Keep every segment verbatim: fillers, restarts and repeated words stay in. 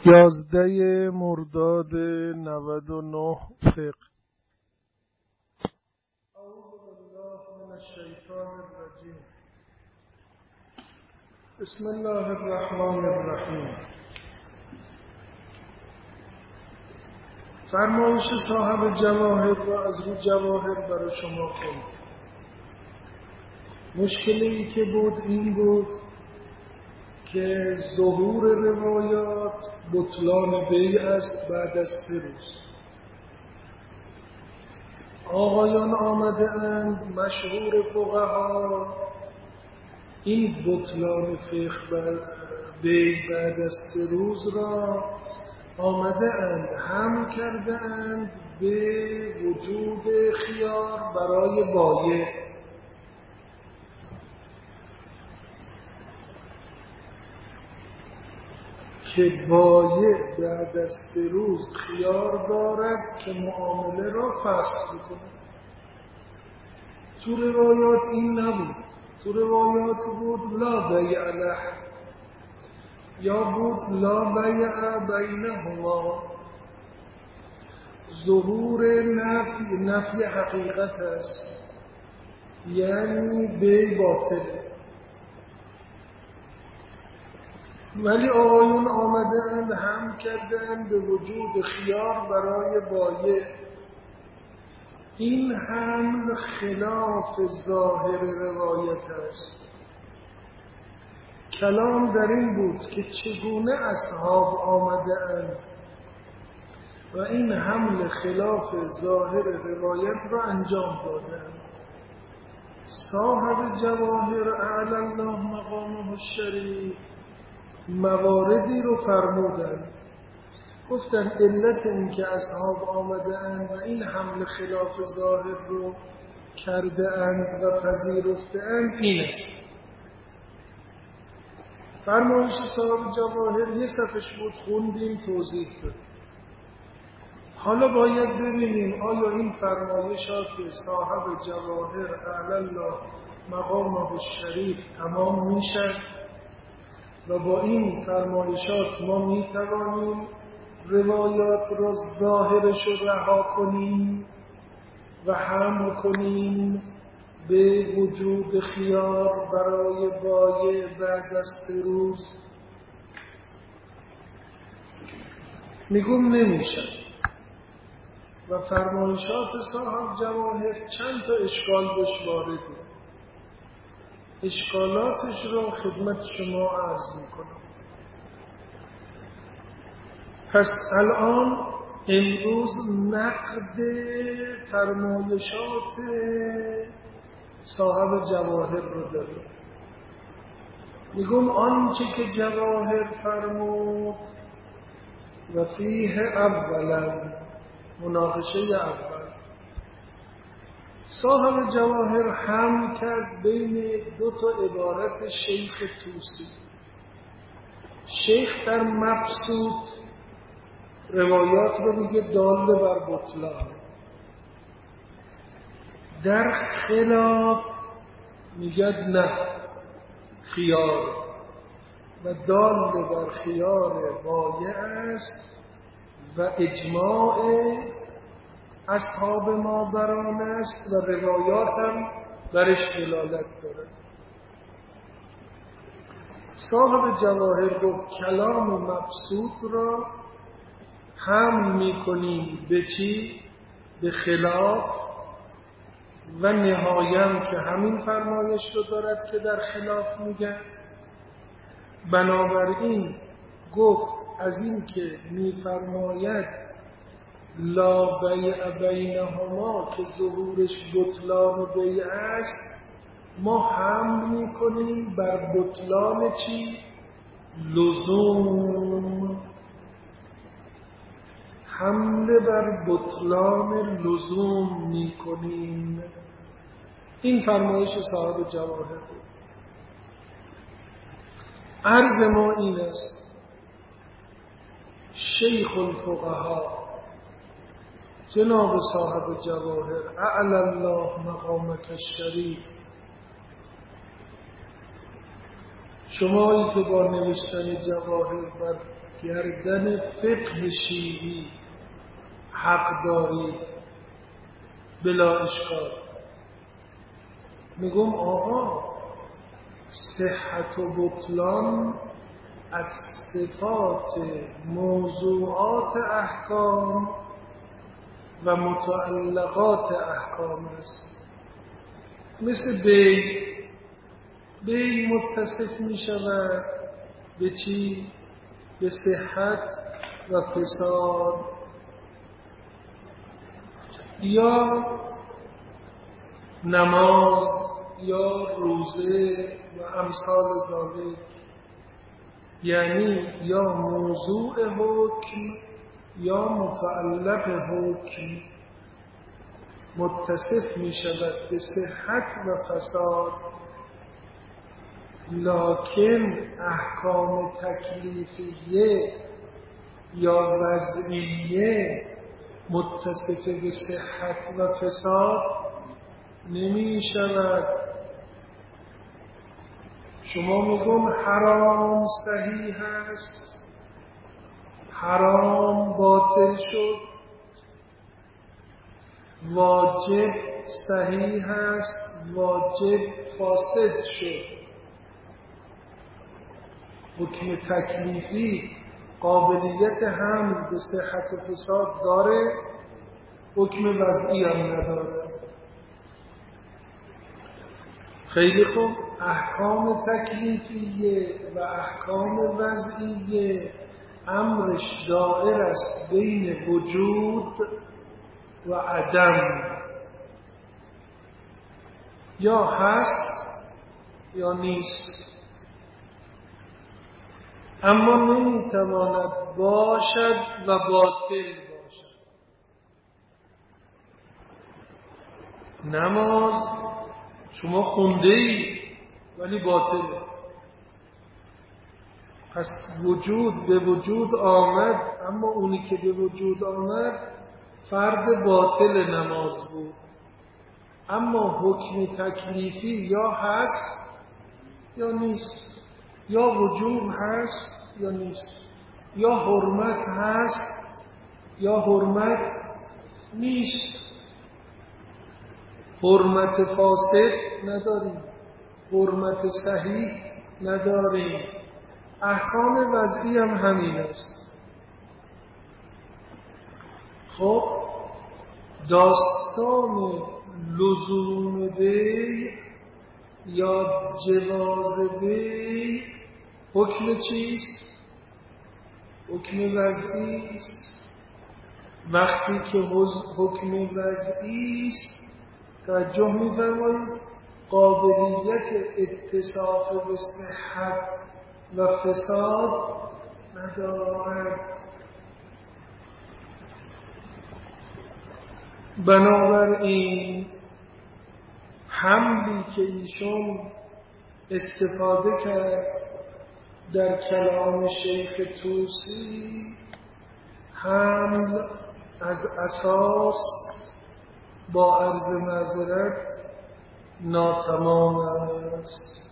یازده مرداد نود و نه فقه. اعوذ بالله من الشیطان الرجیم. بسم الله الرحمن الرحیم. فرمایش صاحب جواهر را از رو جواهر برای شما خوند. مشکلی که بود این بود که ظهور روایات بطلان بیع است بعد از سه روز. آقایان آمده اند مشهور فقها این بطلان فقه بیع بعد از سه روز را آمده اند هم کرده اند به وجود خیار برای بایع، که بایع بعد از سه روز خیار دارد که معامله را فسخ بکنه. تو روایات این نبود. تو روایات بود لا بیع له، یا بود لا بیع بینهما. ظهور نفی نفی حقیقت است، یعنی بیع باطله. ولی آقایون آمده اند هم کردند به وجود خیار برای بایع. این هم خلاف ظاهر روایت است. کلام در این بود که چگونه اصحاب آمده اند و این حمل خلاف ظاهر روایت را انجام دادند. صاحب جواهر اعلی الله مقامه الشریف مواردی رو فرمودند، گفتن علت این که اصحاب آمده اند و این حمل خلاف ظاهر رو کرده اند و پذیرفته اند این است. فرمایش صاحب جواهر یه صفحش بود، خوندیم توضیح داد. حالا باید ببینیم آیا این فرمایشات صاحب جواهر اعلی الله مقامه الشریف تمام میشه و با این فرمایشات ما می توانیم روایات را ظاهرش رو رها کنیم و حمل کنیم به وجود خیار برای بایع بعد از سه روز؟ میگم نمیشه. و فرمایشات صاحب جواهر چند تا اشکال بهش وارده. اشکالاتش رو خدمت شما عرض میکنم. پس الان امروز نقد فرمایشات صاحب جواهر رو داریم. میگم آنچه که جواهر فرمود و فیه اولا، مناقشه اول، صاحب جواهر هم کرد بین دو تا عبارت شیخ توسی. شیخ در مبسوط روایات رو میگه دال بر بطلان، در خلاف میگه نه خیار، و دال بر خیار بایع است و اجماع اصحاب ما بران است و روایات هم برش دلالت دارد. صاحب جواهر گفت کلام مبسوط را هم میکنیم به چی؟ به خلاف، و نهایم که همین فرمایش رو دارد که در خلاف میگن. بنابراین گفت از این که میفرماید لا بیع بینهما که ظهورش بطلان بیع است، ما هم میکنیم بر بطلان چی؟ لزوم. حمله بر بطلان لزوم میکنیم. این فرمایش صاحب جواهر بود. عرض ما این است شیخ الفقها جناب صاحب جواهر اعلی الله مقامک الشریف شمایی که با نوشتن جواهر بر گردن فقه شیعی حق دارید بلا اشکال، میگم آقا صحت و بطلان از صفات موضوعات احکام و متعلقات احکام است. مثل بی بی متصف می شود به چی؟ به صحت و فساد. یا نماز یا روزه و امثال ذالک، یعنی یا موضوع حکم یا متعلق حکم متصف می شود به صحت و فساد، لکن احکام تکلیفیه یا وضعیه متصف به صحت و فساد نمی شود. شما میگم حرام صحیح هست، حرام باطل شد، واجب صحیح هست، واجب فاسد شد. حکم تکلیفی قابلیت هم به صحت و فساد داره، حکم وضعی هم نداره. خیلی خوب، احکام تکلیفیه و احکام وضعیه امرش دائر است بین وجود و عدم، یا هست یا نیست، اما نمیتواند باشد و باطل باشد. نماز شما خونده ای ولی باطله، پس وجود به وجود آمد، اما اونی که به وجود آمد فرد باطل نماز بود. اما حکم تکلیفی یا هست یا نیست، یا وجوب هست یا نیست، یا حرمت هست یا حرمت نیست. حرمت فاسد نداریم، حرمت صحیح نداریم. احکام وضعی هم همین است. خب داستان لزوم بی یا جواز بی حکم چیست؟ حکم وضعی است. وقتی که حکم وضعی است توجه می‌فرمایید قابلیت اتصاف به صحت و فساد ندارد. بنابراین حملی که ایشون استفاده کرد در کلام شیخ طوسی حمل از اساس با عرض معذرت ناتمام است.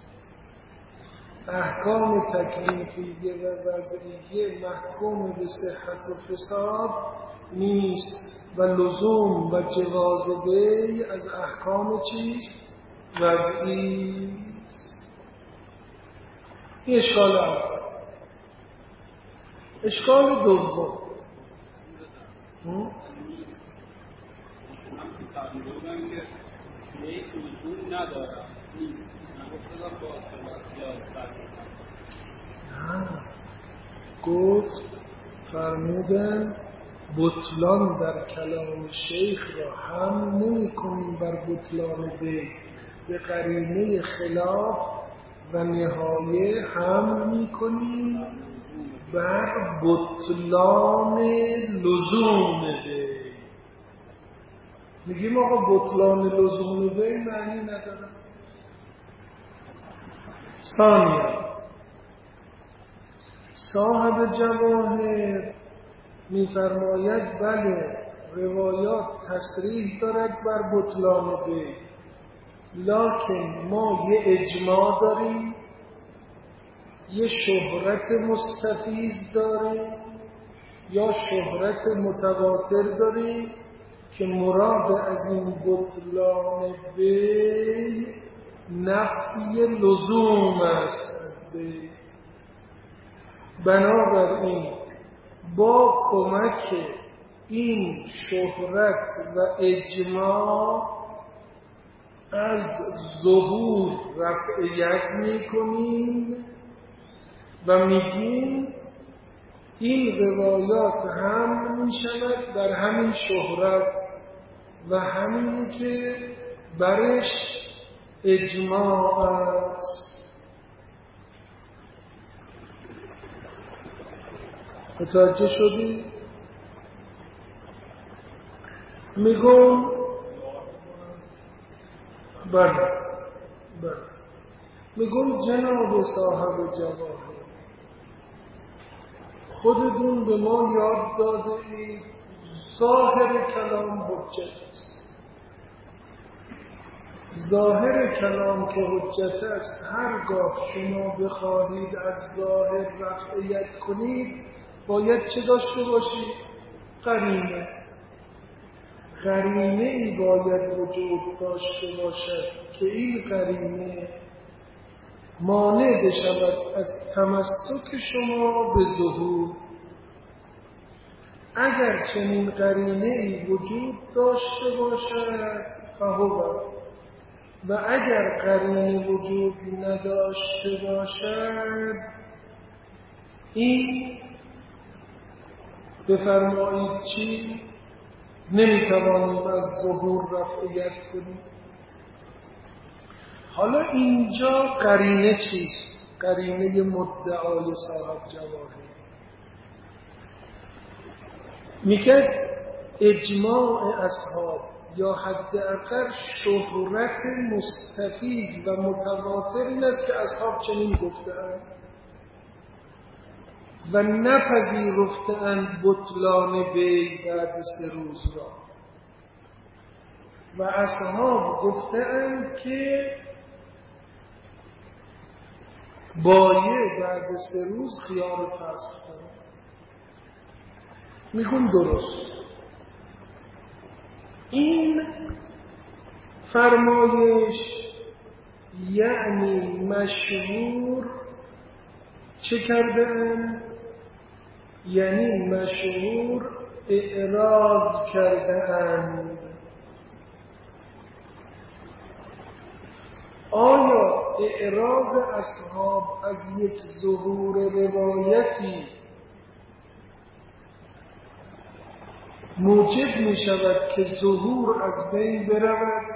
احکام تکلیفیه و وضعیه محکوم به صحت و فساد نیست و لزوم و جواز بی از احکام چیست؟ وضعی است. این اشکال اول. اشکال دوم نه گفت فرمودن بطلان در کلام شیخ را هم نمی کنیم بر بطلان بی، به قرینه خلاف و نهایه هم می کنیم بر بطلان لزوم بی. میگیم آقا بطلان لزوم بی معنی نداره. ثانیا صاحب جواهر می‌فرماید بله روایات تصریح دارد بر بطلان بی، لکن ما یه اجماع داریم یه شهرت مستفیض داریم یا شهرت متواتر داریم که مراد از این بطلان بی نفی لزوم است از بی. بنابراین با کمک این شهرت و اجماع از ظهور رفعیت میکنیم و میگیم این روایات هم میشود در همین شهرت و همین که برش اجماع است. متوجه شدی؟ میگم بله بله میگم جناب صاحب جواهر، خودتون به ما یاد داده اید ظاهر کلام حجت است. ظاهر کلام که حجت است، هرگاه شما بخواهید از ظاهر رفعیت کنید باید چه داشته باشید؟ قرینه. قرینه ای باید وجود داشته باشد که این قرینه مانع بشود از تمسک شما به ظهور. اگر چنین قرینه ای وجود داشته باشد فهو، و اگر قرینه وجود نداشته باشد این بفرمایید چی؟ نمیتوانیم از ظهور رفعیت کنیم. حالا اینجا قرینه چیست؟ قرینه مدعای صاحب جواهر میگه اجماع اصحاب یا حداقل شهرت مستفیض و متواتر این است که اصحاب چنین گفتند و نپذیرفتند بطلان بی بعد سه روز را، و اصحاب گفتند که بایه بعد سه روز خیار فسخ کنند. میگم درست. این فرمایش یعنی مشهور چه کردن؟ یعنی مشهور اعراض کردن. آیا اعراض اصحاب از یک ظهور روایتی موجب می شود که ظهور از بین برود؟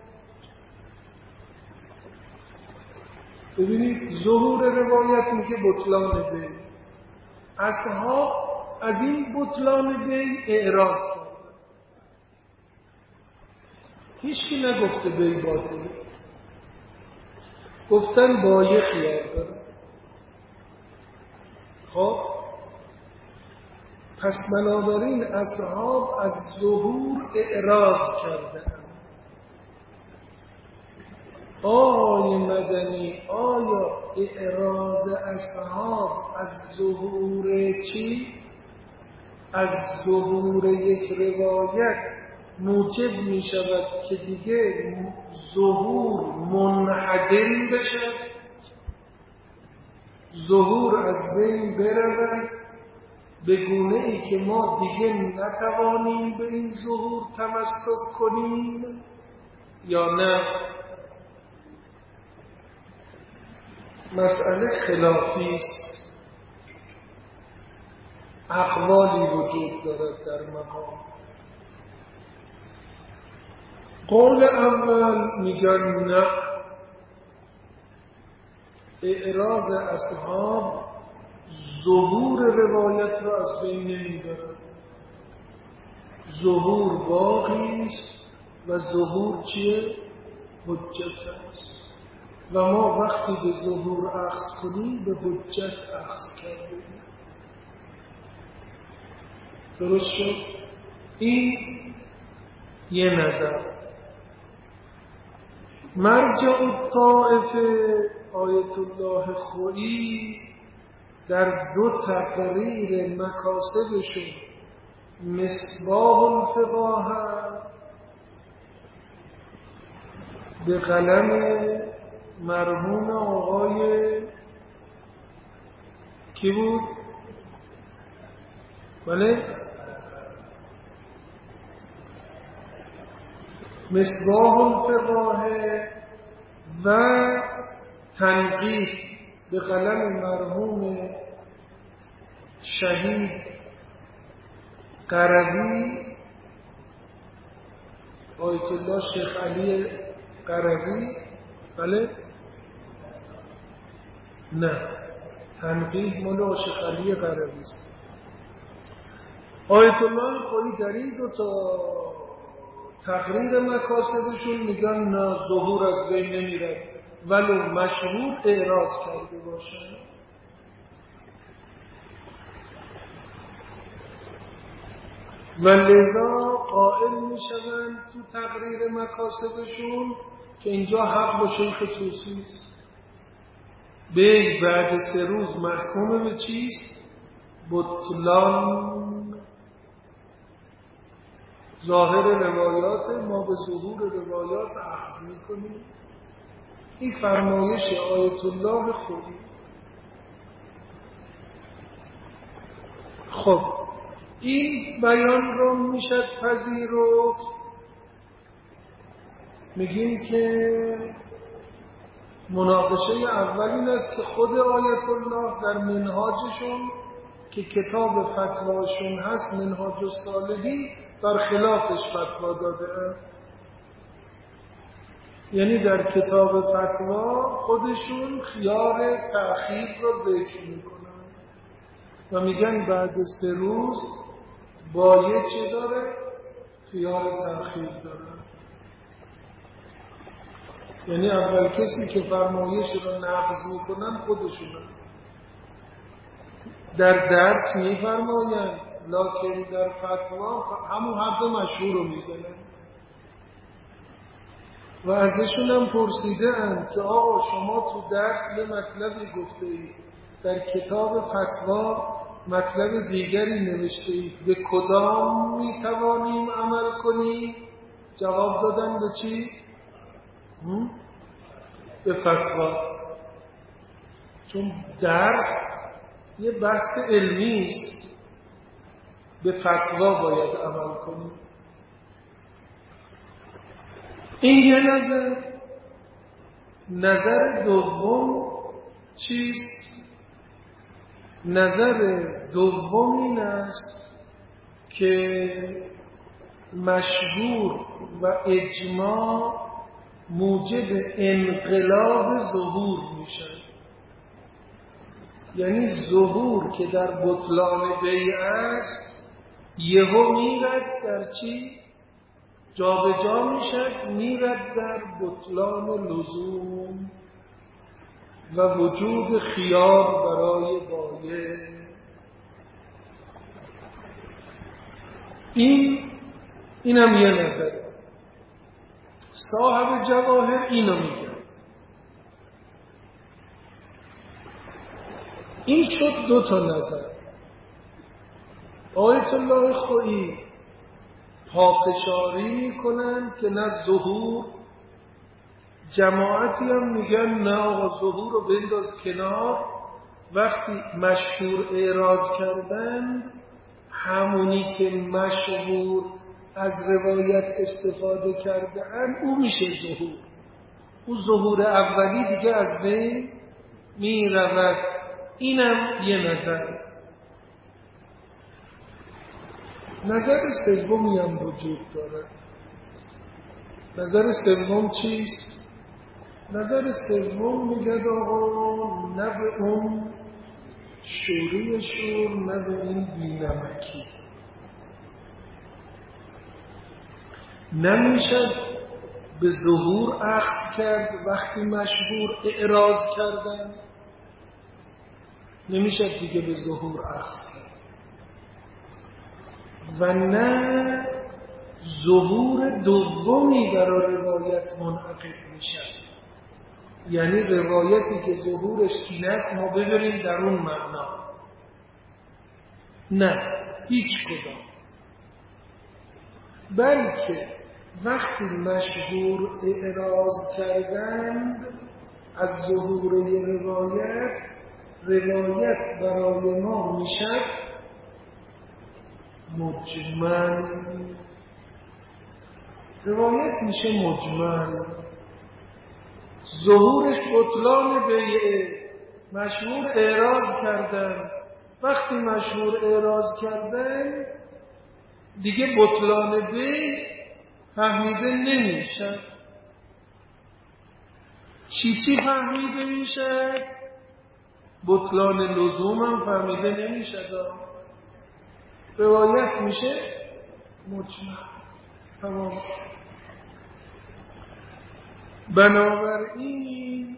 ببینید ظهور روایت میگه بطلان بین، اصحاب از این بطلان بین اعراض کردن. هیچکی نگفته بین باطل، گفتن بایه خیار داره. خب پس بنابراین اصحاب از ظهور اعراض کردند. آقای مدنی، آیا اعراض اصحاب از ظهور چی؟ از ظهور یک روایت موجب می شود که دیگه ظهور منعدم بشد، ظهور از بین برود به گونه ای که ما دیگه نتوانیم به این ظهور تمسک کنیم یا نه؟ مسئله خلافی است، اقوالی وجود دارد در مقام. قول اول میگن نه، اعراض اصحاب ظهور روایت را از بین نمیبرد، ظهور باقی است و ظهور چیه؟ حجت است و ما وقتی به ظهور اخذ کنیم به حجت اخذ کردیم. درست شد؟ این یه نظر. مرجع الطائفه آیت الله خویی در دو تقریر مکاسبشون مصباح الفقاهه به قلم مرحوم آقای کی بود؟ بله؟ مصباح الفقاهه و تنقیح به قلم مرحوم شهید قروی آیت الله شیخ علی قروی. بله؟ نه، تنقیح مال شیخ علی قروی است. آیت الله خویی در این دو تا تقریر مکاسبشون میگن نه، ظهور از بین نمیره ولو مشهور اعراض کرده باشن. و لذا قائل میشوند تو تقریر مکاسبشون که اینجا حق با شیخ طوسی است، به بعد سه روز محکوم به چیست؟ بطلان. ظاهر روایات ما به ظهور روایات اخذ میکنیم. این فرمایش آیت الله خویی. خب این بیان رو میشد پذیرفت. میگیم که مناقشه اول این است که خود آیت الله در منهاجشون که کتاب فتواشون هست، منهاج السالکین، بر خلافش فتوا داده. یعنی در کتاب فتوا خودشون خیار تأخیر رو ذکر میکنن و میگن بعد سه روز بایه چه داره؟ خیار تأخیر داره. یعنی اول کسی که فرمایش رو نقض میکنن خودشونن. در درس میفرماین لکن در فتوا همون حرف مشهور رو میزنن و ازشون هم پرسیده اند که آقا شما تو درس به مطلبی گفته اید، در کتاب فتوا مطلب دیگری نوشته اید، به کدام میتوانیم عمل کنیم؟ جواب دادن به چی؟ به فتوا. چون درس یه بحث علمی است، به فتوا باید عمل کنیم. این یه نظر. نظر دوم چیست؟ نظر دوم این است که مشهور و اجماع موجب انقلاب ظهور میشه. یعنی ظهور که در بطلان بیع است یهو میرد در چی؟ جا به جا میشد، میرد در بطلان لزوم و وجود خیار برای بایع. این اینم یه نظره. صاحب جواهر اینو میگه. این شد دو تا نظر. آیت الله خویی پافشاری میکنن که نه ظهور، جماعتی هم میگن نه آقا ظهور رو بنداز کنار. وقتی مشهور اعراض کردن، همونی که مشهور از روایت استفاده کرده ان او میشه ظهور. او ظهور اولی دیگه از بین میرود. اینم یه نظر. نظر سومی هم وجود داره. نظر سوم چیست؟ نظر سوم میگه آقا نه به اون شوری شور، نه به این بینمکی. نمیشد به ظهور اخذ کرد وقتی مشهور اعراض کردن، نمیشد دیگه به ظهور اخذ کرد. و نه ظهور دومی برای روایت منعقد میشد. یعنی روایتی که ظهورش این است ما ببریم در اون معنا، نه هیچ کدام، بلکه وقتی مشهور اعراض کردند از ظهور روایت، روایت برای ما میشه مجمل، روایت میشه مجمل، ظهورش بطلان بیعه، مشهور اعراض کردن، وقتی مشهور اعراض کردن دیگه بطلان بیع فهمیده نمیشه. چی چی فهمیده میشه؟ بطلان لزوم هم فهمیده نمیشه، روایت میشه مجمل. تمام. بنابراین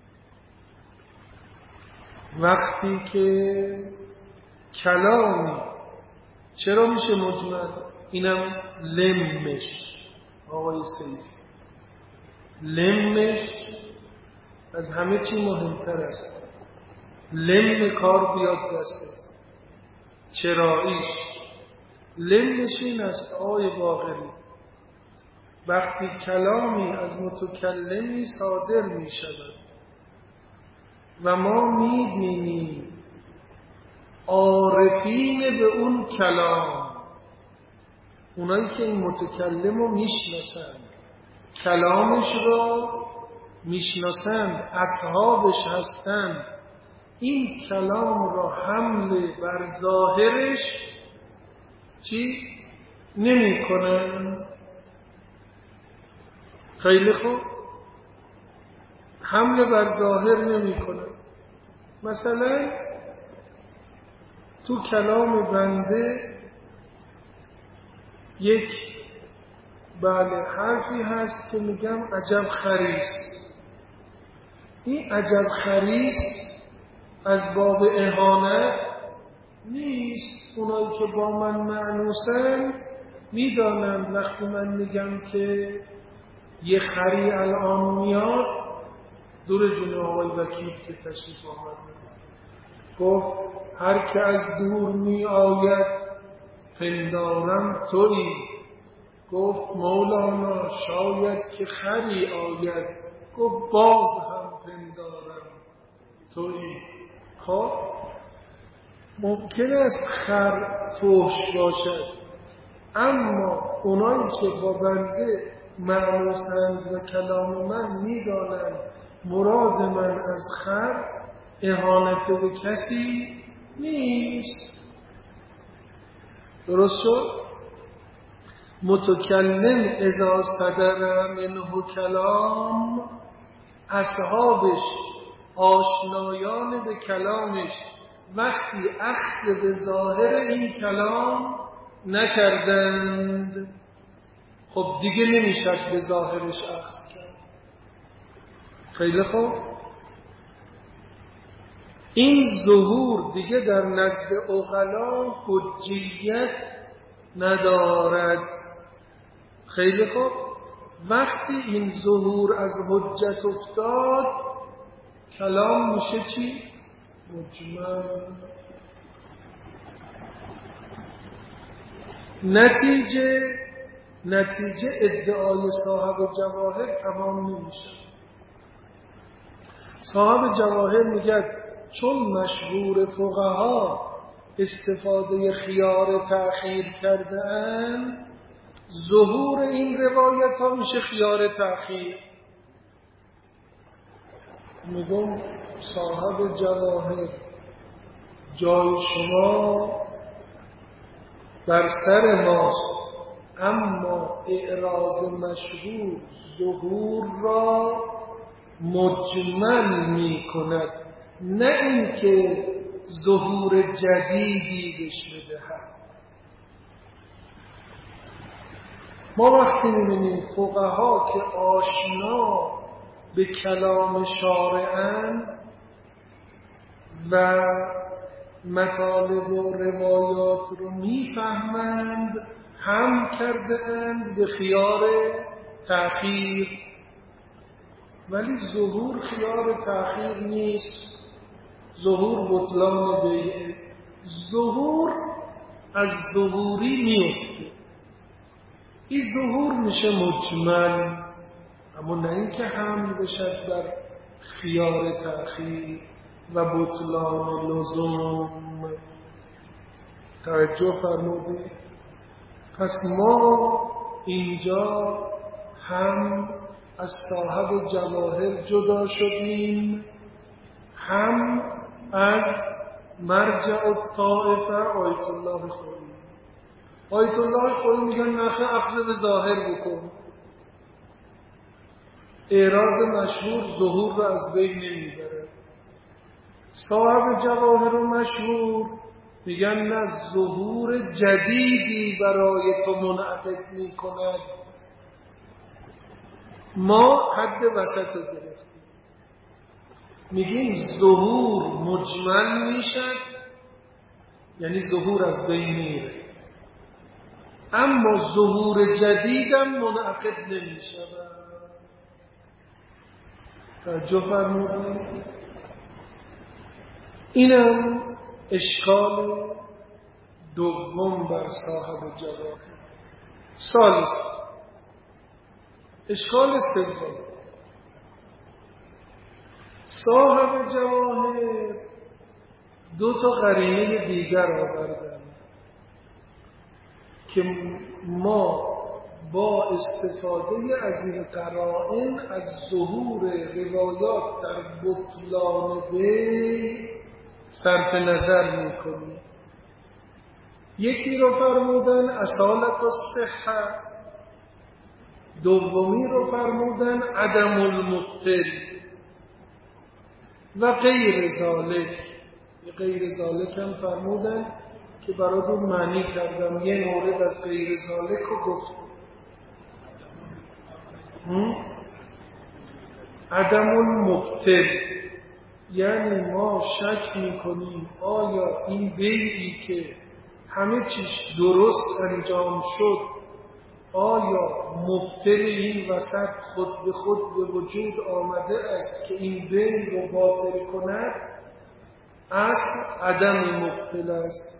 وقتی که کلامی چرا میشه مجمل؟ اینم لمش آقای سید، لمش از همه چی مهمتر است. لم کار بیاد دسته، چراییش لمش این است آقای باقری، وقتی کلامی از متکلمی صادر می شود و ما می بینیم عارفین به اون کلام، اونایی که این متکلم رو میشناسند، کلامش رو میشناسند، اصحابش هستند، این کلام را حمل بر ظاهرش چی نمی کنن. خیلی خوب، حمل بر ظاهر نمی کنن. مثلا تو کلام بنده یک بله حرفی هست که میگم عجب خریست، این عجب خریست از باب اهانت نیست. اونایی که با من معنوسن میدانن وقتی من میگم که یه خری الان میاد، دور جون آقای وکیل که تشریف آمد گفت هر که از دور می آید پندارم تویی، گفت مولانا شاید که خری آید، گفت باز هم پندارم تویی. خب ممکن است خر فحش باشد، اما اونایی که با بنده معنوسند و کلام من میدانند مراد من از خر اهانت به کسی نیست. درست شد؟ متکلم اذا صدر منه کلام، اصحابش آشنایان به کلامش وقتی اخذ به ظاهر این کلام نکردند، خب دیگه نمیشه به ظاهرش اخذ کرد. خیلی خوب، این ظهور دیگه در نزد عقلا حجیت ندارد. خیلی خوب، وقتی این ظهور از حجت افتاد کلام میشه چی؟ مجمل. نتیجه نتیجه ادعای صاحب جواهر تمام نمیشه. صاحب جواهر میگه چون مشهور فقها استفاده خیار تأخیر کردن، ظهور این روایت ها میشه خیار تأخیر. میگم صاحب جواهر جای شما بر سر ماست، اما اعراض مشهور ظهور را مجمل می کند، نه اینکه ظهور جدیدی بهش بدهد. ما وقتی می‌بینیم فقها که آشنا به کلام شارع‌اند و مطالب و روایات رو میفهمند، هم کرده اند به خیار تأخیر. ولی ظهور خیار تأخیر نیست، ظهور بطلان بیعه. ظهور از ظهوری میفته. این ظهور میشه مجمل، اما نه اینکه حمل بشد بر خیار تأخیر و بطلان لزوم. توجه فرمودید؟ پس ما اینجا هم از صاحب جواهر جدا شدیم، هم از مرجع الطائفه آیت الله خویی. آیت الله خویی میگن نخه اخذ به ظاهر بکن. اعراض مشهور ظهور رو از بین نمیبره. صاحب جواهر و مشهور میگن نه، ظهور جدیدی برای تو منعقد میکند. ما حد وسط رو گرفتیم، میگیم ظهور مجمل میشد، یعنی ظهور از بین میره، اما ظهور جدیدم منعقد نمیشود. توجه فرمودید؟ اینم اشکال دوم بر صاحب جواهر. ثالث، اشکال سوم، صاحب جواهر دو تا قرینه دیگر آوردن که ما با استفاده از این قرائن از ظهور روایات در بطلان بی صرف نظر میکنیم. یکی رو فرمودن اصالت الصحه، دومی رو فرمودن عدم المبطل و غیر ذالک. غیر ذالک هم فرمودن که براتون معنی کردم، یه مورد از غیر ذالک رو گفتم. عدم المبطل یعنی ما شک میکنیم آیا این بیعی که همه چیز درست انجام شد، آیا مبطل این وسط خود به خود به وجود آمده است که این بیع رو باطل کند؟ اصل عدم مبطل است.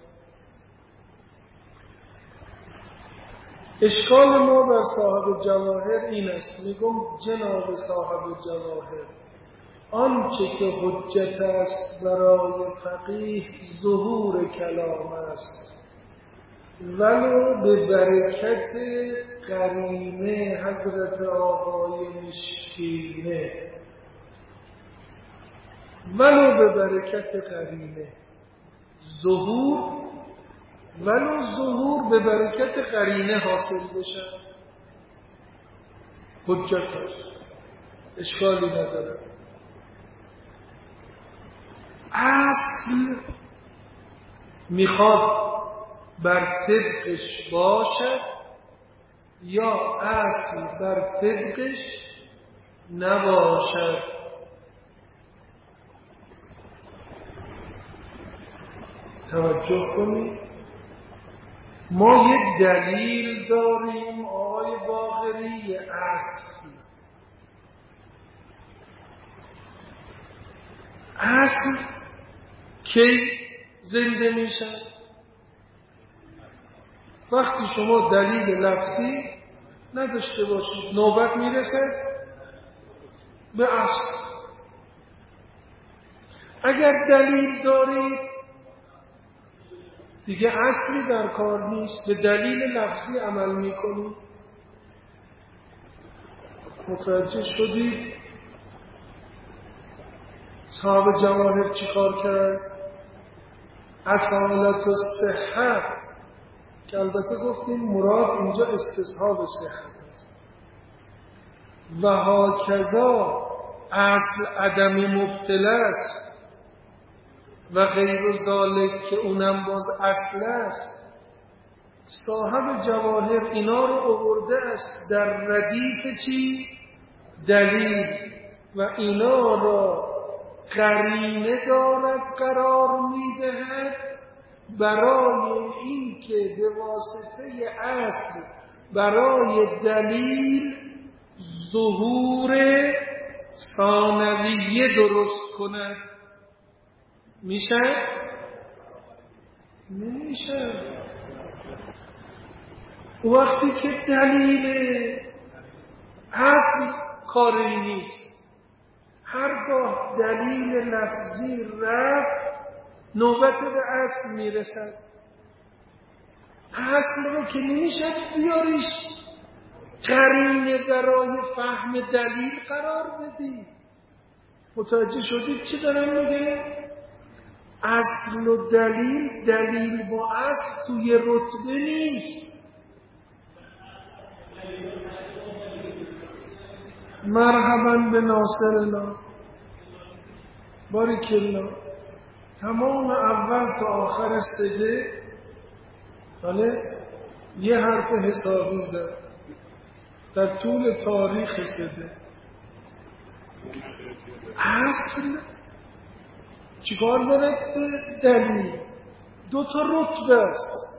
اشکال ما بر صاحب جواهر این است، میگم جناب صاحب جواهر، آنچه که حجت است برای فقیه ظهور کلام است، ولو به برکت قرینه حضرت آقای مشکینه، ولو به برکت قرینه ظهور، ولو ظهور به برکت قرینه حاصل بشه حجت است، اشکالی نداره. اصل میخواد بر طبقش باشد یا اصل بر طبقش نباشد. توجه کنید، ما یک دلیل داریم آقای باقری، اصل اصل کی زنده میشه؟ وقتی شما دلیل لفظی نداشته باشید، نوبت میرسه به اصل. اگر دلیل دارید دیگه اصلی در کار نیست، به دلیل لفظی عمل میکنید. متوجه شدید صاحب جواهر چی کار کرد؟ اصالت الصحه که البته گفتیم مراد اینجا استصحاب صحت است، و هاکذا اصل عدم مبطل است و غیر ذالک که اونم باز اصل است. صاحب جواهر اینا رو آورده است در ردیف چی؟ دلیل، و اینا را قرینه دارد قرار میدهد برای این که به واسطه اصل برای دلیل ظهور ثانویه درست کند میشه؟ نمیشه. وقتی که دلیل اصل کاری نیست، هرگاه دلیل لفظی رفت نوبت به اصل میرسد. اصل رو که نمیشه بیاریش قرینه برای فهم دلیل قرار بدی. متوجه شدید چی دارم میگه؟ اصل و دلیل، دلیل با اصل توی رتبه نیست. مرحبا به ناصر الله، باریک الله. تمام اول تا آخر سجده بله یه حرف حسابی زد در طول تاریخ سجده. اصل چیکار داره به دلیل؟ دو تا رتبه است.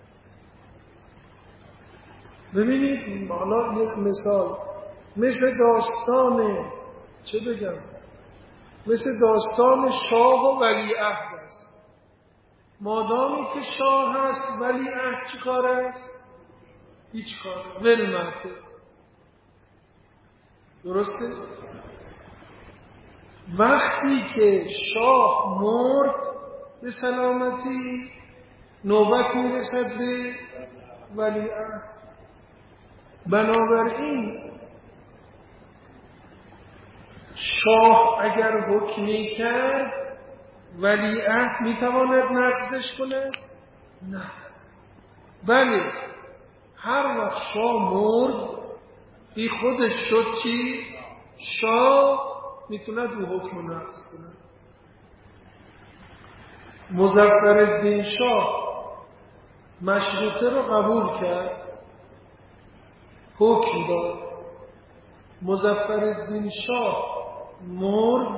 ببینید حالا یک مثال مثل داستان چه بگم مثل داستان شاه و ولیعهد است. مادامی که شاه هست ولیعهد چی کار است؟ هیچ کار، ولمرده. درسته؟ وقتی که شاه مرد به سلامتی نوبت میرسد به ولیعهد. بنابراین شاه اگر حکمی کرد ولیعهد میتواند نقضش کنه؟ نه. بله هر وقت شاه مرد بی خودش شد چی؟ شاه میتوند او حکم نقض کنه. مظفرالدین شاه مشروطه رو قبول کرد، حکم داد. مظفرالدین شاه مرد،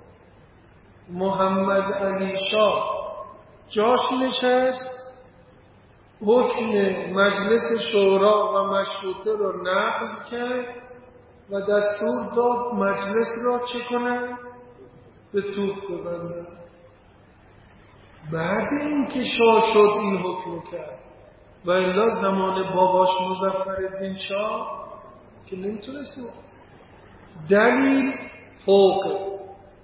محمد علی شاه جاش نشست، حکم مجلس شورا و مشروطه رو نقض کرد و دستور داد مجلس را چه کنن؟ به توپ ببندن. بعد این که شاه شد این حکم کرد و الا زمان باباش مظفرالدین شاه که نمیتونست. دلیل فوق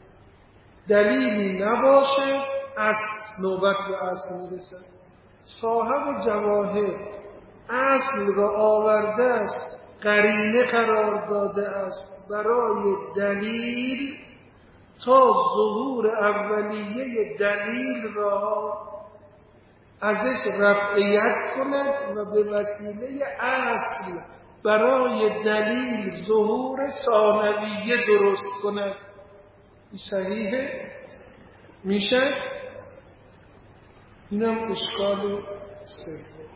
دلیلی نباشه اصل نوبت به اصل میرسد. صاحب جواهر اصل را آورده است، قرینه قرار داده است برای دلیل تا ظهور اولیه دلیل را ازش رفعیت کند و به وسیله اصل برای دلیل ظهور ثانویه درست کند. این صحیحه؟ میشه؟ اینم اشکال سوم.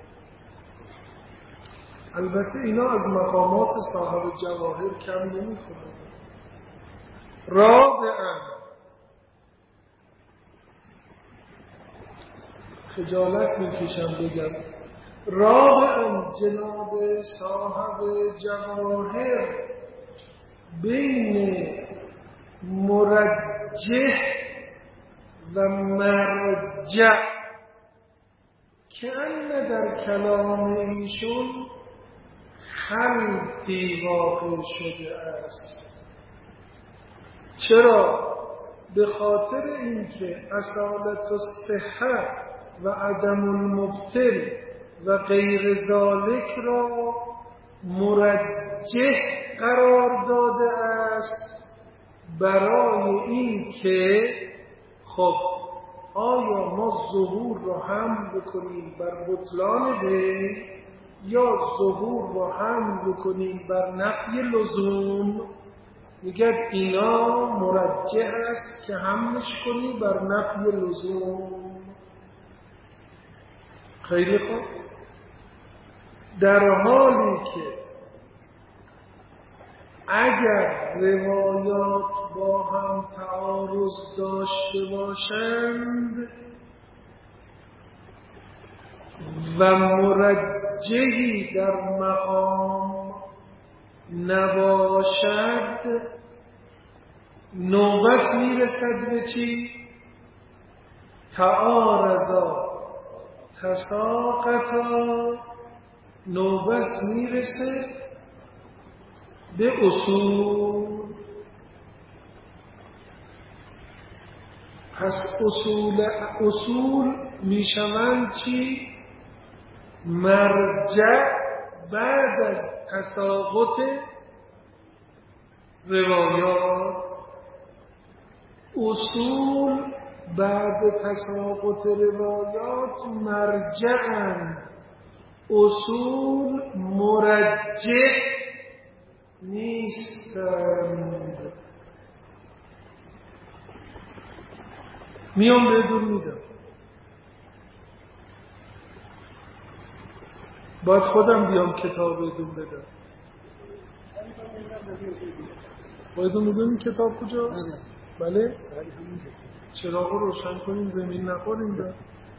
البته اینا از مقامات صاحب جواهر کم نمی‌کنند. رابعاً خجالت میکشم بگم، رابعاً جناب صاحب جواهر بین مرجح و مرجع که ان در کلام ایشون خلطی واقع شده است. چرا؟ به خاطر اینکه اصالت الصحه و عدم المبطل و غیر ذالک را مرجح قرار داده است برای این که خب آیا ما ظهور را هم بکنیم بر بطلان به یا ظهور را هم بکنیم بر نفی لزوم؟ میگه اینا مرجح است که حملش کنی بر نفی لزوم. خیلی خوب. در حالی که اگر روایات با هم تعارض داشته باشند و مرجحی در مقام نباشد نوبت میرسد به چی؟ تعارضا تساقطا، نوبت میرسه به اصول. پس اصول اصول میشوند چی؟ مرجع بعد از تساقط روایات. اصول بعد تساقط روایات مرجعند، اصول مرجع نیستند. میام بهتون میدم، باید خودم بیام کتاب بهتون بدم. بایدون میدونیم کتاب کجا؟ بله؟ چراغ رو روشن کنیم زمین نخوریم دا.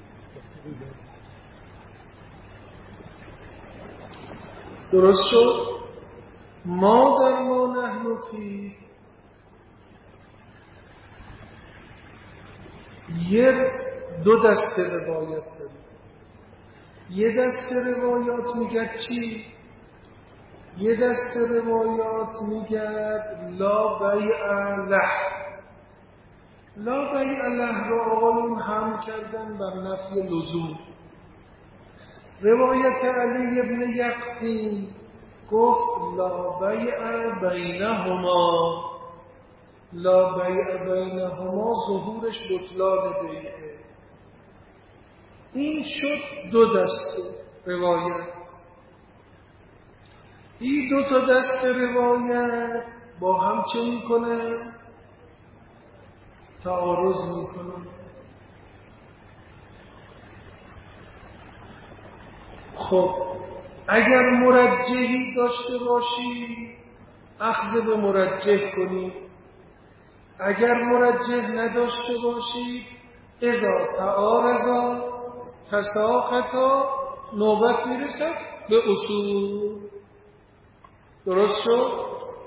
درست شد؟ ما در ما نحن فی یه دو دسته روایت داریم. یه دسته روایات میگه چی؟ یه دسته روایات میگه لا بیع له. لا بیع له رو آقایون هم کردن بر نفی لزوم. روایت علی ابن یقطین گفت لا بیع بینهما، لا بیع بینهما ظهورش بطلان بیعه. این شد دو دسته روایت. این دو تا دست روایت با هم چه میکنه؟ تعارض میکنه. خب اگر مرجحی داشته باشی اخذ به مرجح کنی، اگر مرجح نداشته باشی اذا تعارضا تساقطا، نوبت میرسد به اصول. درست شد؟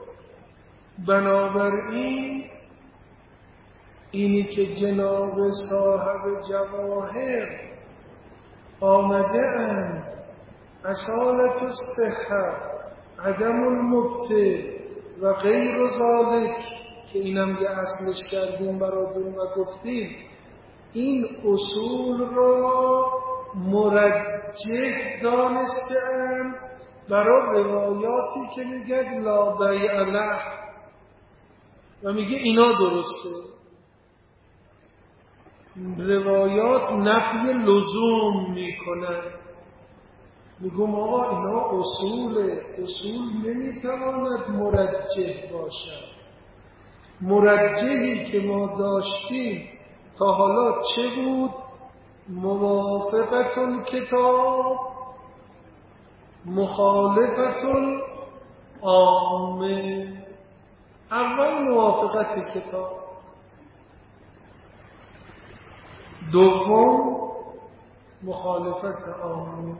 بنابراین اینی که جناب صاحب جواهر آمده اند اصالت الصحه عدم المبطل و غیر ذالک، که اینم یه اصلش کردیم براتون و گفتیم این اصول را مرجح دانسته‌اند برای روایاتی که میگه لا بیع له و میگه اینا درسته. روایات نفی لزوم میکنن، میگم آقا اینا اصوله، اصول نمیتواند مرجح باشد. مرجحی که ما داشتیم تا حالا چه بود؟ موافقت الکتاب، مخالفت العامه. اول موافقت کتاب، دوم مخالفت عامه.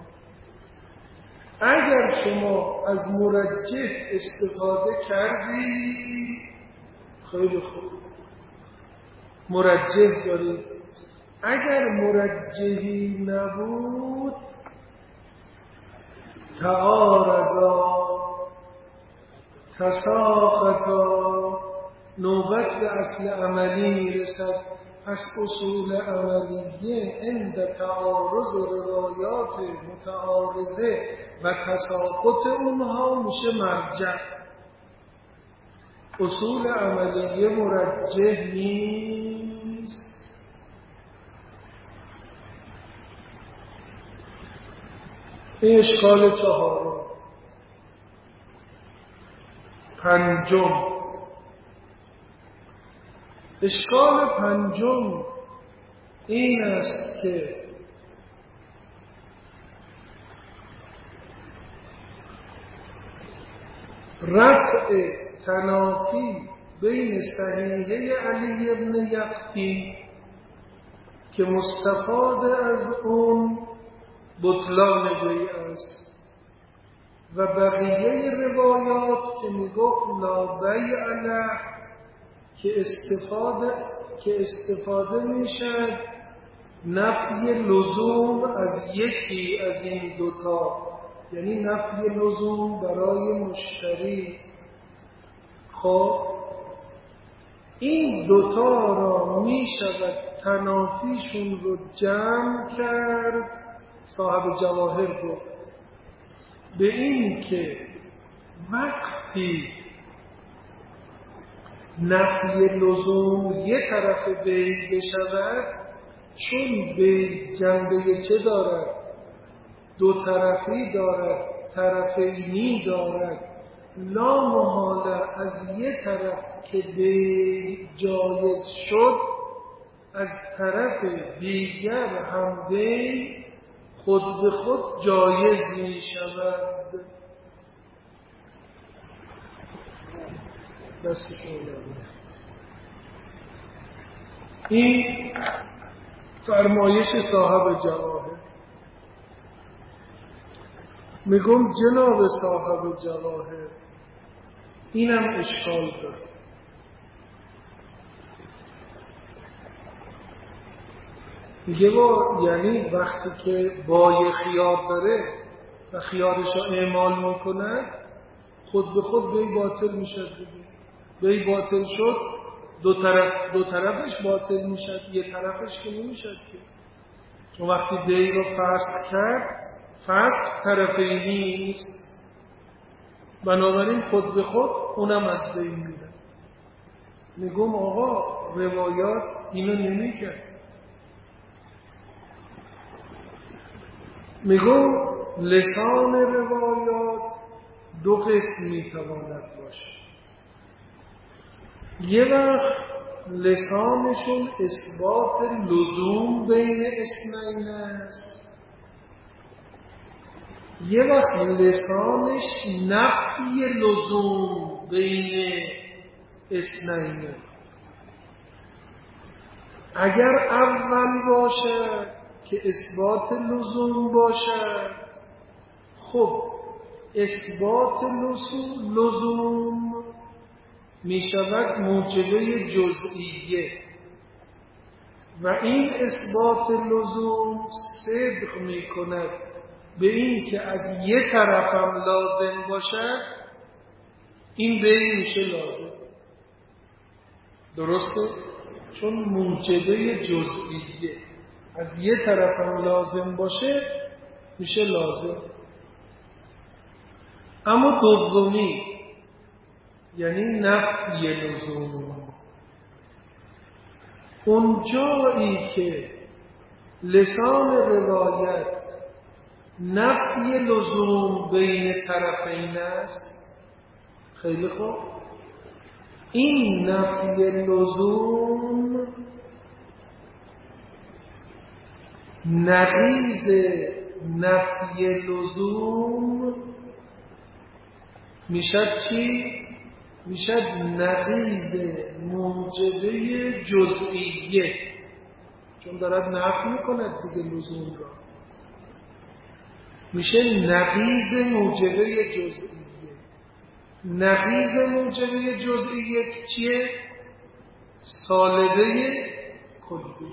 اگر شما از مرجح استفاده کردی خیلی خوب، مرجح دارید. اگر مرجحی نبود تعارضا تساقطا، نوبت به اصل عملی میرسد. پس اصول عملیه عند تعارض روایات متعارضه و تساقط اونها میشه مرجع. اصول عملیه مرجح نیست. این اشکال چهارم. پنجم، اشکال پنجم این است که رفع تنافی بین صحیحه علی ابن یقطین که مستفاد از اون بطلان بیع است و بقیه روایات که میگفت لا بیع له که استفاده که استفاده میشد نفی لزوم از یکی از این دوتا، یعنی نفی لزوم برای مشتری. خب این دوتا را می شود تنافیشون رو جمع کرد. صاحب جواهر رو به این که وقتی نفی لزوم یه طرف بی بشود، چون بی جنبه چه دارد؟ دو طرفی دارد، طرفینی دارد. لا محاله از یه طرف که بی جایز شد، از طرف دیگر هم بی خود به خود جایز می شود. دستشون لازم. این فرمایش صاحب جواهر. میگم جناب صاحب جواهر اینم اشکال داره. میگه با یعنی وقتی که بای خیار داره و خیارش رو اعمال میکنه، خود به خود بی باطل میشد دیگه. بی باطل شد، دو طرف دو طرفش باطل میشد، یه طرفش که نمیشد که. چون وقتی بی رو فسخ کرد، فسخ طرفینی نیست، بنابراین خود به خود اونم از بین میره. میگم آقا روایات اینو نمیکرد. میگم لسان روایات دو قسم میتواند باشه. یه وقت لسانشون اثبات لزوم بین اسمین است، یه وقت لسانش نفی لزوم بین اسمین. اگر اول باشه که اثبات لزوم باشه، خب اثبات لزوم می شود موجبه جزئیه و این اثبات لزوم صدق می کند به این که از یه طرفم لازم باشد، این به این میشه لازم. درسته؟ چون موجبه جزئیه، از یه طرفم لازم باشه میشه لازم. اما دومی یعنی نفی لزوم، اون جایی که لسان روایت نفی لزوم بین طرفین است، خیلی خوب، این نفی لزوم نقیض نفی لزوم میشد چی؟ میشد نقیض موجبه جزئیه، چون دارد نفی میکند دیگه لزوم را. میشه نقیض موجبه جزئیه. نقیض موجبه جزئیه چیه؟ سالبه کلی.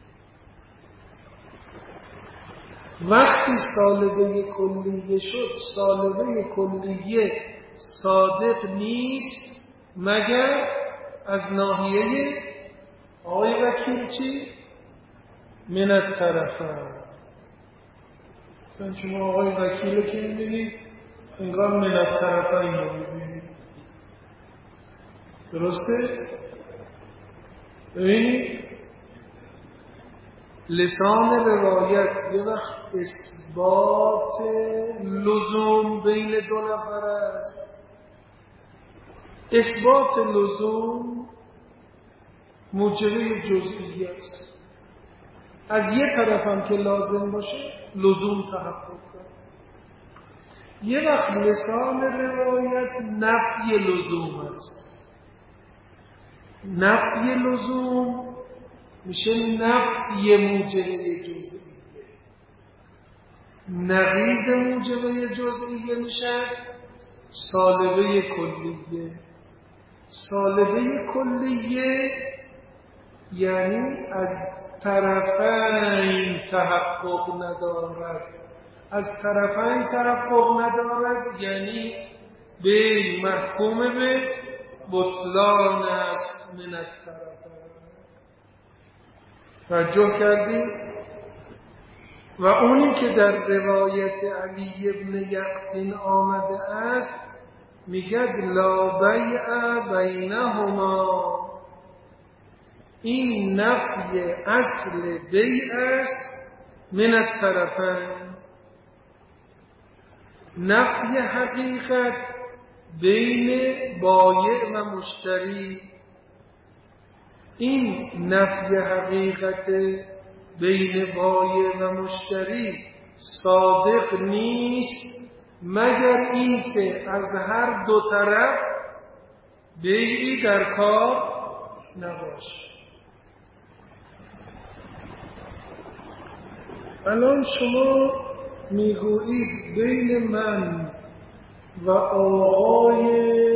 وقتی سالبه کلیه شد، سالبه کلیه صادق نیست مگر از ناحیه آقای وکیل چی؟ من الطرفین. مثلا شما آقای وکیل که میبینید انگار من الطرفین رو میبینید. درسته؟ ببینید لسان روایت یه وقت اثبات لزوم بین دو نفر است. اثبات لزوم موجبه جزئیه است. از یه طرف هم که لازم باشه لزوم تحقق کنه. یه وقت لسان روایت نفی لزوم است. نفی لزوم میشه نفی موجبه جزئیه. نقیض موجبه جزئیه میشه سالبه کلیه. سالبه کلیه یعنی از طرفین تحقق ندارد. از طرفین تحقق ندارد یعنی به محکوم به بطلان است من الطرفین. توجه کردید؟ و اونی که در روایت علی ابن یقطین آمده است میگد لا بیع بینهما، این نفی اصل بیع است من الطرفین، نفی حقیقت بین بایع و مشتری. این نفی حقیقت بین بایع و مشتری صادق نیست مگر این که از هر دو طرف بیعی در کار نباشه. الان شما میگویید بین من و آقای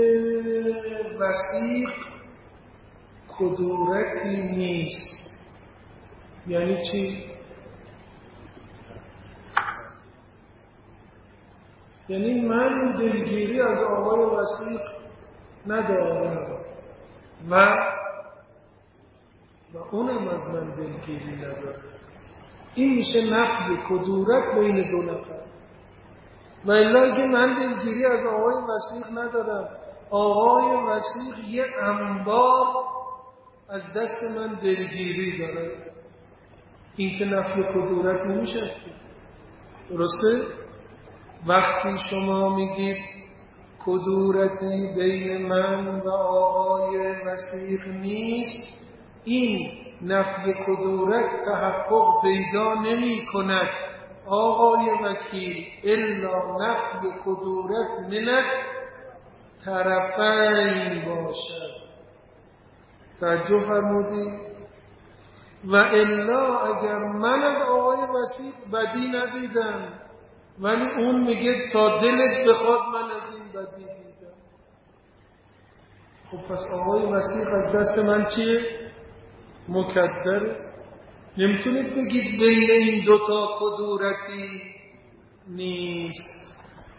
وثیق کدورتی نیست. یعنی چی؟ یعنی من دلگیری از آقای وثیق ندارم و و اونم از من دلگیری نداره. این میشه نفی کدورت بین دو نفر. و الا اگه من دلگیری از آقای وثیق ندارم، آقای وثیق یه انبار از دست من دلگیری داره، این که نفی کدورت نمیشه. درسته؟ وقتی شما میگید کدورتی بین من و آقای وثیق نیست، این نفی کدورت تحقق پیدا نمی کند آقای وکیل الا نفی کدورت من طرفین باشد. توجه فرمودید؟ و الا اگر من از آقای وثیق بدی ندیدم ولی اون میگه تا دلت بخواد من از این بدی دیدم، خب پس آقای وثیق از دست من چیه؟ مکدره. نمیتونید بگید بین این دوتا کدورتی نیست.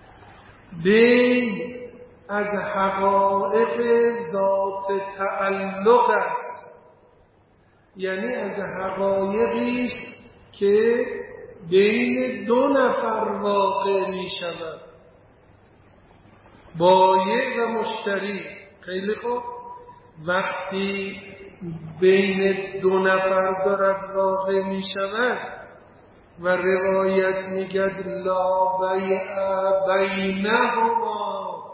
بین از حقایق ذات تعلق است، یعنی از حقایقی است که بین دو نفر واقع می شود، بایع و مشتری. خیلی خوب، وقتی بین دو نفر دارد واقع می شود و روایت میگد لا بیع بینهما،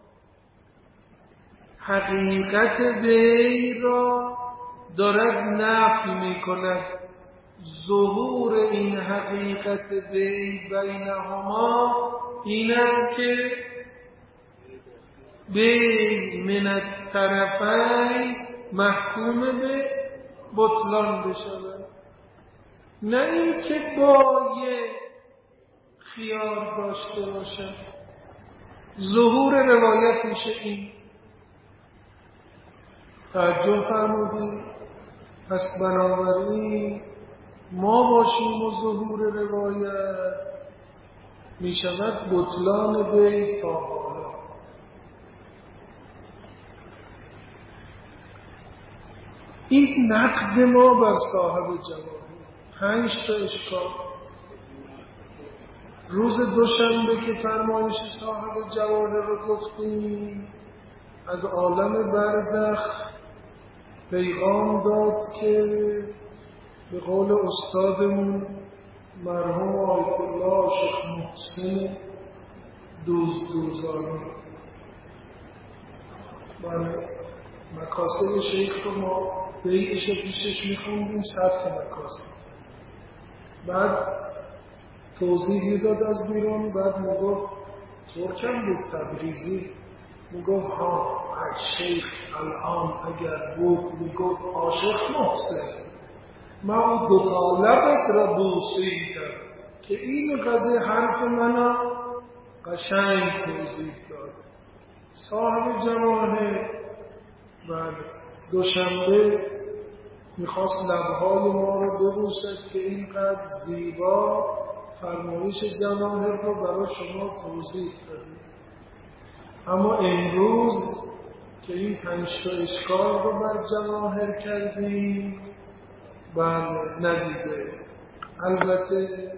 حقیقت بی را دارد نفی می کند. ظهور این حقیقت بی بینهما این است که بی من الطرفین محکوم به بطلان بشود، نه این که بایع خیار داشته باشد. ظهور روایت میشه این. توجه فرمودید؟ پس بنابراین ما باشیم و ظهور روایت میشود بطلان بی تا حالا. این نقد ما بر صاحب جواهر. پنج تا اشکال. روز دوشنبه که فرمایش صاحب جواهر رو گفتیم، از عالم برزخ پیغام داد که به قول استادمون مرحوم آیت الله شیخ محسن دوزدوزانی، من مکاسب شیخ رو ما بیعش پیشش میخوندیم، سطح مکاسب. بعد توضیح میداد از بیرون، بعد میگفت ترکم بود تبریزی، میگفت ها از شیخ الان اگر بود میگفت عاشق محسن من اون دو تا لبت را بوسیدم که این قدر حرف منو قشنگ توضیح داد. صاحب جواهر و دوشنبه میخواست لبهای ما رو ببوسد که اینقدر زیبا فرمایش جواهر رو برای شما توضیح دادیم. اما امروز که این پنج تا اشکال رو بر جواهر کردیم بله ندیده. البته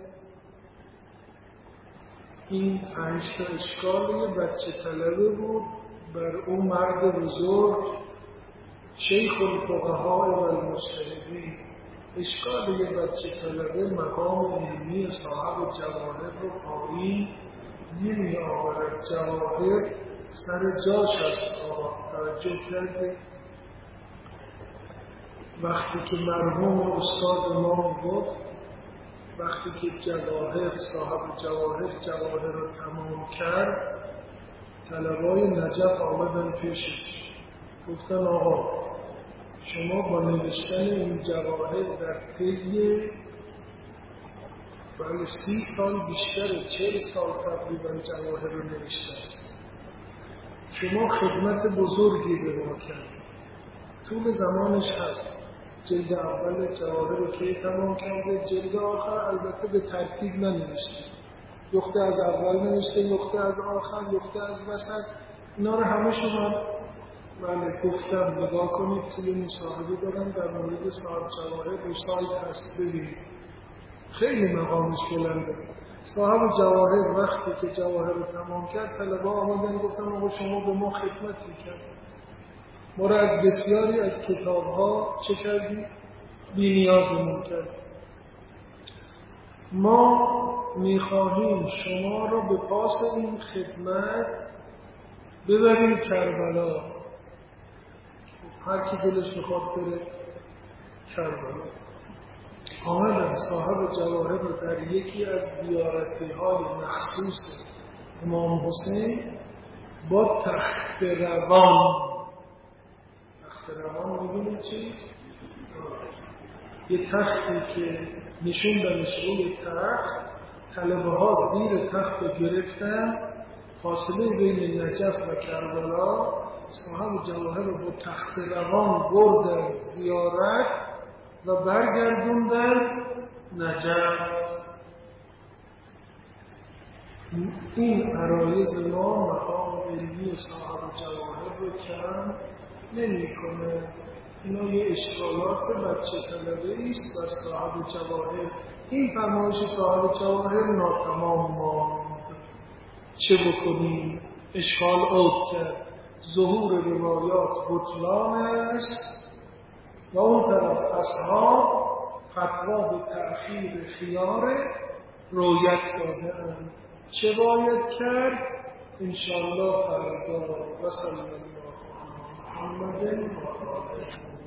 این پنج تا اشکال یه بچه طلبه بود بر اون مرد بزرگ شیخ الفقهاء و المجتهدین. اشکال یه بچه طلبه مقام علمی صاحب جواهر رو پایین نمی آورد. جواهر سر جاش است. توجه کرده وقتی که مرحوم استاد ما بود وقتی که جواهر صاحب جواهر جواهر رو تمام کرد طلبای نجف آمدن پیشش گفتن آقا شما با نوشتن این جواهر در طی بله سی سال بیشتر چهل سال تقریبا جواهر رو نوشته است. شما خدمت بزرگی به ما کردید. طول زمانش هست. جلد اول جواهر رو که تمام کرده جلد آخر البته به ترتیب ننوشته. یخته از اول نوشته یخته از آخر یخته از وسط. اینا رو همه شما بله گفتم نگاه کنید. توی مصاحبه دارم در مورد صاحب جواهر رو سایت هست ببینید. خیلی مقامش بلنده. صاحب جواهر وقتی که جواهر رو تمام کرد طلبه آمدن گفتم آقا شما به ما خدمتی کرد. ما را از بسیاری از کتاب‌ها چه کردیم؟ بی نیازمون کرد. ما می‌خواهیم شما را به پاس این خدمت ببریم کربلا. هر کی دلش می‌خواد بره کربلا. آمدن صاحب جواهر رو در یکی از زیارتی‌های مخصوص امام حسین با تخت روان تخت روان می‌بینید چی؟ یه تختی که نشوندنش روی تخت طلبه ها زیر تخت رو گرفتن فاصله بین نجف و کربلا صاحب جواهر رو با تخت روان بردن زیارت و برگردوندن نجف. این عرایض ما مقام علمی صاحب جواهر رو کم نمی کنه. اینا یه اشکالات بچه طلبه ایست بر صاحب جواهر. این فرمایش صاحب جواهر ناتمام ماند. چه بکنیم؟ اشکال عود کرد. ظهور روایات بطلان است و اون طرف اصحاب فتوا به تأخیر خیار رویت داده اند. چه باید کرد؟ انشاءالله فردا و صلی الله علیه محمد و آله